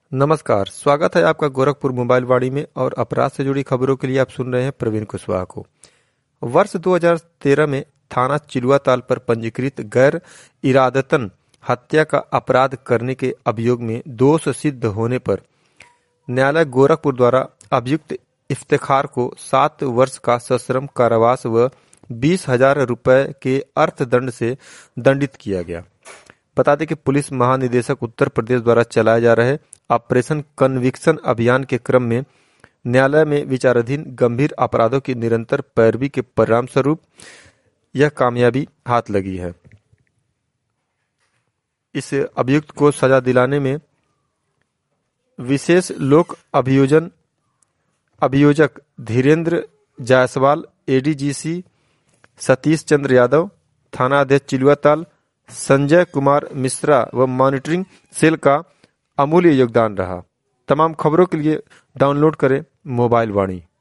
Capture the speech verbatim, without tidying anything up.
नमस्कार, स्वागत है आपका गोरखपुर मोबाइल वाणी में। और अपराध से जुड़ी खबरों के लिए आप सुन रहे हैं प्रवीण कुशवाहा को। वर्ष दो हज़ार तेरह में थाना चिलुआताल पर पंजीकृत गैर इरादतन हत्या का अपराध करने के अभियोग में दोष सिद्ध होने पर न्यायालय गोरखपुर द्वारा अभियुक्त इफ्तिखार को सात वर्ष का सश्रम कारावास व बीस हजार रुपए के अर्थदंड से दंडित किया गया। बता दें कि पुलिस महानिदेशक उत्तर प्रदेश द्वारा चलाए जा रहे ऑपरेशन कन्विक्शन अभियान के क्रम में न्यायालय में विचाराधीन गंभीर अपराधों की निरंतर पैरवी के परिणाम स्वरूप यह कामयाबी हाथ लगी है। इस अभियुक्त को सजा दिलाने में विशेष लोक अभियोजन अभियोजक धीरेन्द्र जायसवाल, एडीजीसी सतीश चंद्र यादव, थाना अध्यक्ष चिलुआताल संजय कुमार मिश्रा व मॉनिटरिंग सेल का अमूल्य योगदान रहा। तमाम खबरों के लिए डाउनलोड करें मोबाइल वाणी।